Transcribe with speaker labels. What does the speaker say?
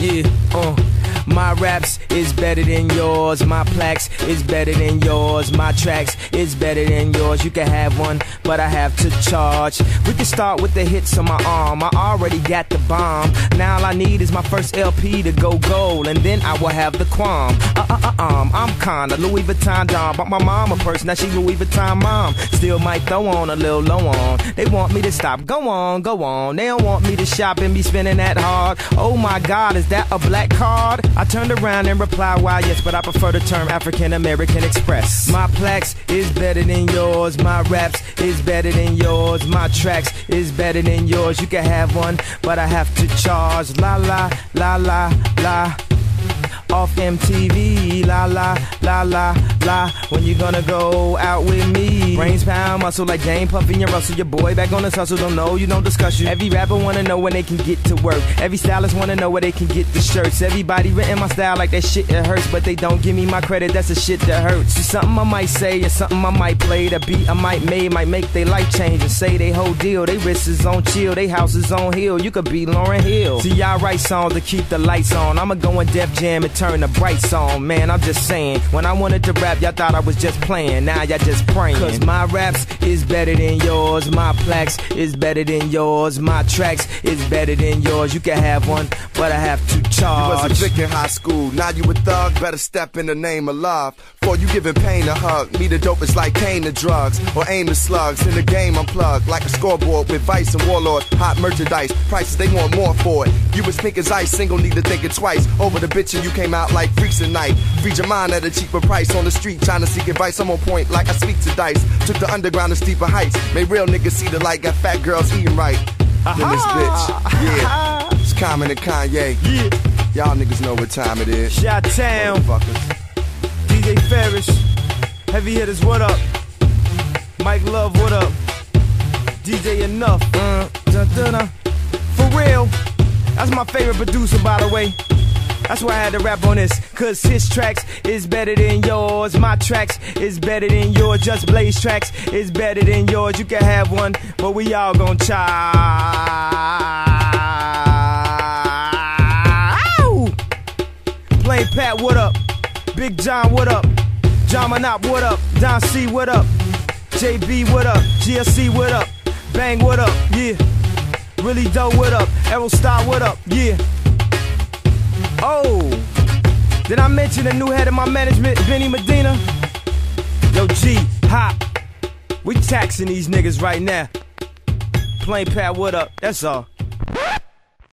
Speaker 1: Yeah, my raps is better than yours. My plaques is better than yours. My tracks is better than yours. You can have one, but I have to charge. We can start with the hits on my arm. I already got the bomb. Now all I need is my first LP to go gold, and then I will have the qualm. I'm kinda Louis Vuitton Don, but my mom a person, now she Louis Vuitton mom. Still might throw on a little low on. They want me to stop. Go on, go on. They don't want me to shop and be spending that hard. Oh my God, is that a black card? I turned around and replied, why yes, but I prefer the term African American Express. My plaques is better than yours. My raps is better than yours. My tracks is better than yours. You can have one, but I have to charge. La la, la la, la. Off MTV, la la, la la, la. When you gonna go out with me? Brains pound muscle like Jane Puffy and Russell. Your boy back on his hustle, don't know, you don't discuss you. Every rapper wanna know when they can get to work. Every stylist wanna know where they can get the shirts. Everybody written my style like that shit it hurts, but they don't give me my credit, that's the shit that hurts. It's something I might say or something I might play. The beat I might make they life change and say they whole deal. They wrists is on chill, they house is on hill. You could be Lauryn Hill. See, y'all write songs to keep the lights on. I'ma go and Def Jam and turn the brights on. Man, I'm just saying, when I wanted to rap, y'all thought I was just playing. Now y'all just praying. Cause my raps is better than yours. My plaques is better than yours. My tracks is better than yours. You can have one, but I have to charge.
Speaker 2: You was a vic in high school, now you a thug. Better step in the name of love. Before you giving pain a hug. Me the dope is like Kane to drugs, or aim to slugs. In the game I'm plugged, like a scoreboard with Vice and Warlord. Hot merchandise, prices they want more for it. You was pink as ice, single need to think it twice. Over the bitch and you came out like freaks at night. Freed your mind at a cheaper price on the street, trying to seek advice. I'm on point like I speak to dice. Took the underground to steeper heights. Made real niggas see the light. Got fat girls eating right. Then this bitch, yeah. It's Common and Kanye.
Speaker 1: Yeah.
Speaker 2: Y'all niggas know what time it is.
Speaker 1: Shot-town. DJ Ferris. Heavy hitters, what up? Mike Love, what up? DJ Enough. For real. That's my favorite producer, by the way. That's why I had to rap on this. Cause his tracks is better than yours. My tracks is better than yours. Just Blaze tracks is better than yours. You can have one, but we all gon' Plain Pat, what up? Big John, what up? John Monop, what up? Don C, what up? JB, what up? GLC, what up? Bang, what up? Yeah. Really Dope, what up? Aerostar, what up? Yeah. Oh, did I mention the new head of my management, Benny Medina? Yo, G, Hop, we taxing these niggas right now. Plain Pat, what up? That's all.